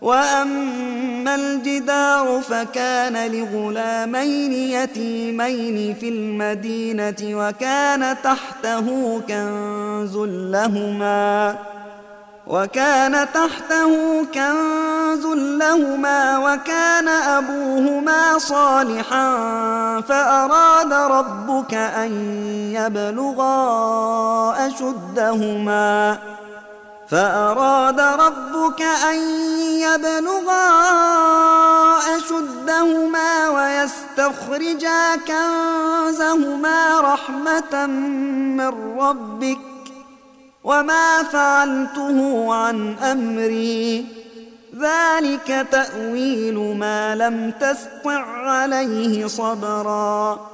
وأما الجدار فكان لغلامين يتيمين في المدينة وكان تحته كنز لهما وكان أبوهما صالحا فأراد ربك أن يبلغا أشدهما ويستخرجا كنزهما رحمة من ربك وما فعلته عن أمري ذلك تأويل ما لم تسطع عليه صبرا